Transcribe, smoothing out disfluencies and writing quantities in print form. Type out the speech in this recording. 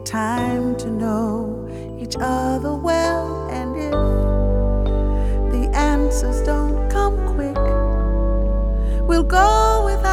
time to know each other well, and if the answers don't come quick, we'll go without